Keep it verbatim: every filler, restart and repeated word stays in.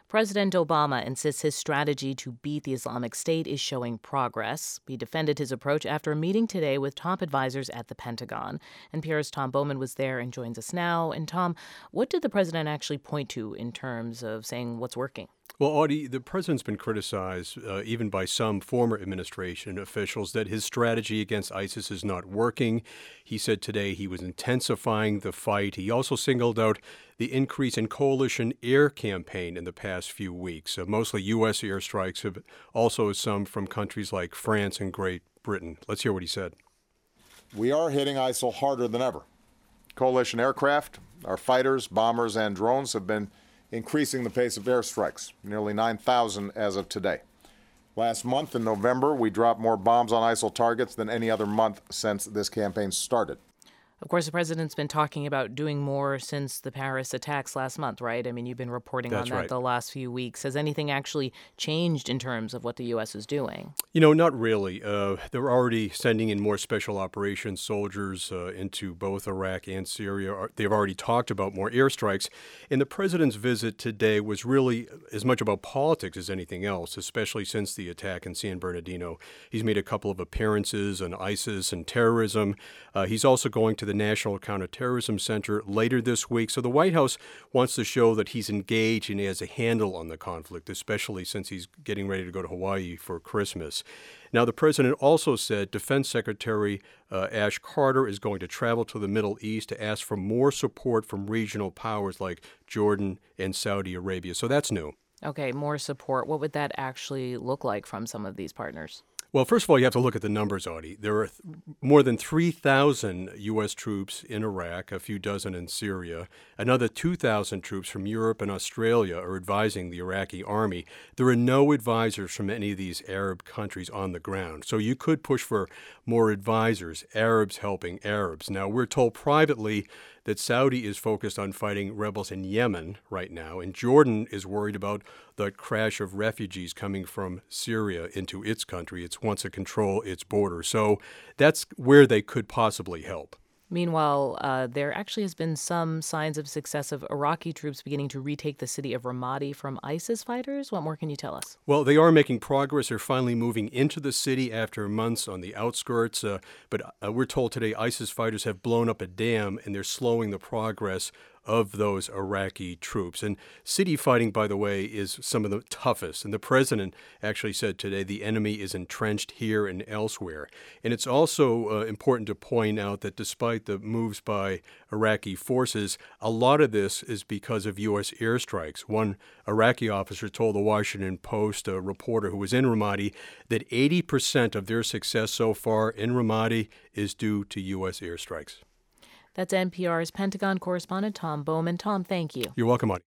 President Obama insists his strategy to beat the Islamic State is showing progress. He defended his approach after a meeting today with top advisors at the Pentagon. N P R's Tom Bowman was there and joins us now. And Tom, what did the president actually point to in terms of saying what's working? Well, Audie, the president's been criticized, uh, even by some former administration officials, that his strategy against ISIS is not working. He said today he was intensifying the fight. He also singled out the increase in coalition air campaign in the past few weeks. Uh, mostly U S airstrikes, but also some from countries like France and Great Britain. Let's hear what he said. We are hitting ISIL harder than ever. Coalition aircraft, our fighters, bombers, and drones have been increasing the pace of airstrikes, nearly nine thousand as of today. Last month in November, we dropped more bombs on ISIL targets than any other month since this campaign started. Of course, the president's been talking about doing more since the Paris attacks last month, right? I mean, you've been reporting That's on that right. the last few weeks. Has anything actually changed in terms of what the U S is doing? You know, not really. Uh, they're already sending in more special operations soldiers uh, into both Iraq and Syria. They've already talked about more airstrikes. And the president's visit today was really as much about politics as anything else, especially since the attack in San Bernardino. He's made a couple of appearances on ISIS and terrorism. Uh, he's also going to the National Counterterrorism Center later this week. So the White House wants to show that he's engaged and he has a handle on the conflict, especially since he's getting ready to go to Hawaii for Christmas. Now, the president also said Defense Secretary uh, Ash Carter is going to travel to the Middle East to ask for more support from regional powers like Jordan and Saudi Arabia. So that's new. Okay, more support. What would that actually look like from some of these partners? Well, first of all, you have to look at the numbers, Audie. There are th- more than three thousand U S troops in Iraq, a few dozen in Syria. Another two thousand troops from Europe and Australia are advising the Iraqi army. There are no advisors from any of these Arab countries on the ground. So you could push for more advisors, Arabs helping Arabs. Now, we're told privately that Saudi is focused on fighting rebels in Yemen right now, and Jordan is worried about the crash of refugees coming from Syria into its country. It's wants to control its border. So that's where they could possibly help. Meanwhile, uh, there actually has been some signs of success of Iraqi troops beginning to retake the city of Ramadi from ISIS fighters. What more can you tell us? Well, they are making progress. They're finally moving into the city after months on the outskirts. Uh, but uh, we're told today ISIS fighters have blown up a dam and they're slowing the progress of those Iraqi troops. And city fighting, by the way, is some of the toughest. And the president actually said today the enemy is entrenched here and elsewhere. And it's also uh, important to point out that despite the moves by Iraqi forces, a lot of this is because of U S airstrikes. One Iraqi officer told the Washington Post, a reporter who was in Ramadi, that eighty percent of their success so far in Ramadi is due to U S airstrikes. That's N P R's Pentagon correspondent Tom Bowman. Tom, thank you. You're welcome, Audie.